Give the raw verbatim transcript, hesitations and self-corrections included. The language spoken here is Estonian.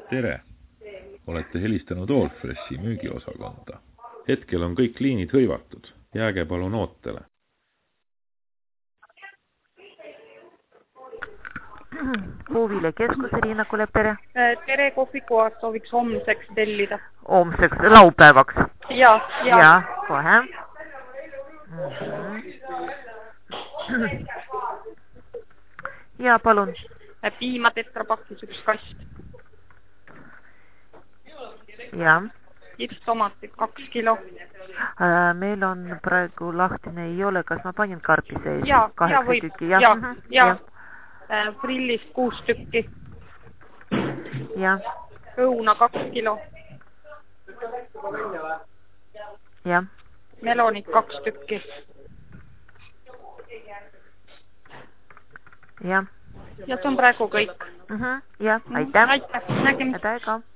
Tere! Olete helistanud Allfreshi müügiosakonda. Hetkel on kõik liinid hõivatud. Jääge palun ootele. Puuvile keskus, Riina Kulev, tere. Tere, kohvikuas sooviks homseks tellida. Homseks, laupäevaks? Ja, ja. Ja, kohe. Mm-hmm. Ja, palun. Piima tetrapakis üks kast. Ja. Kipstomatid kaks kilo. Meil on praegu lahtine ei ole. Kas ma panin karpi sees? Ja, ja võib. Tükki, ja, ja. ja. Frillist kuus tükki. Ja. Õuna kaks kilo. Ja. Melonid kaks tükki. Ja. Ja see on praegu kõik. Uh-huh. Ja, aitäh. Aitäh, nägemist. Aitäh ka.